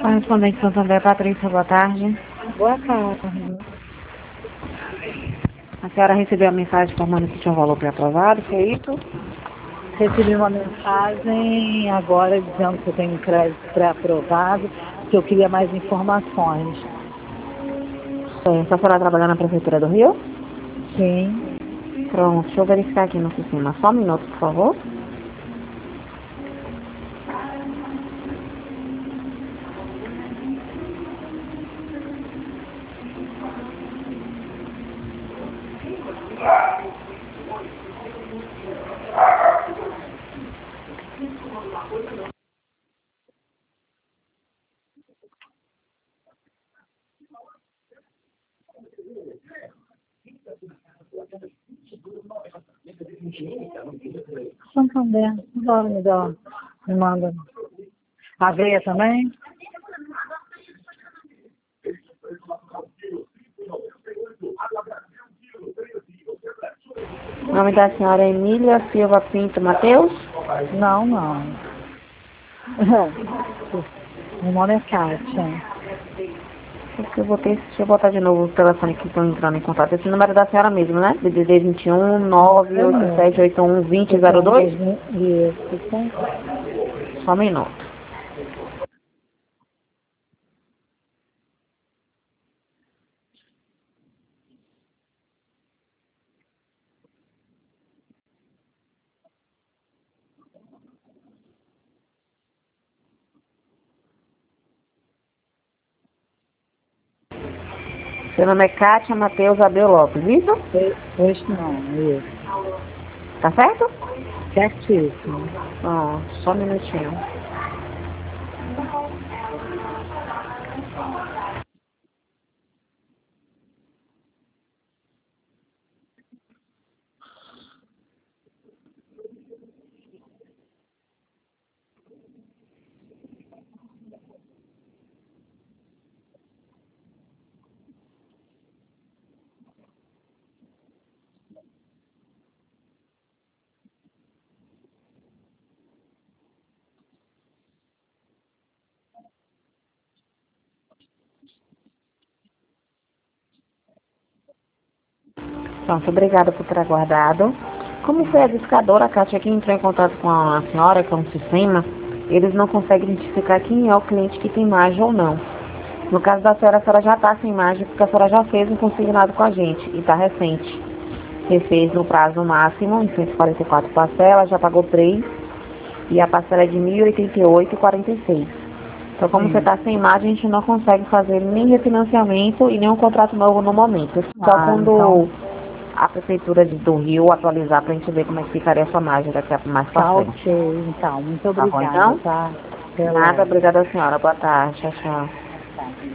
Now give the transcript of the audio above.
Correspondente Santander, Patrícia, boa tarde. Boa tarde. A senhora recebeu a mensagem informando que tinha um valor pré-aprovado, foi isso? Recebi uma mensagem agora dizendo que eu tenho crédito pré-aprovado, que eu queria mais informações. A senhora trabalhar na Prefeitura do Rio? Sim. Pronto, deixa eu verificar aqui no sistema. Só um minuto, por favor. Santander, agora me manda. Aveia também? O nome da senhora é Emília Silva Pinto Mateus? Não, não. Meu nome é Kátia. Deixa eu botar de novo o telefone que estão entrando em contato. Esse número é da senhora mesmo, né? DDD 21 98781 2002? Isso. Só um minuto. Seu nome é Kátia Mateus Abel Lopes, isso? Hoje não, isso. Tá certo? Certíssimo. Só um minutinho. Pronto, obrigada por ter aguardado. Como foi a discadora, a Kátia aqui entrou em contato com a senhora, com o sistema, eles não conseguem identificar quem é o cliente que tem imagem ou não. No caso da senhora, a senhora já está sem imagem, porque a senhora já fez um consignado com a gente, e está recente. Você fez no prazo máximo, em 144 parcelas, já pagou 3, e a parcela é de R$ 1.088,46. Então, como você está sem imagem, a gente não consegue fazer nem refinanciamento e nem um contrato novo no momento. Só quando Então, a Prefeitura do Rio atualizar para a gente ver como é que ficaria a sua margem daqui a mais para tá frente. ok. Então, muito Tá bom, obrigada, então? tá? Até Nada, logo. obrigada, senhora. Boa tarde. Tchau, tchau. Tá.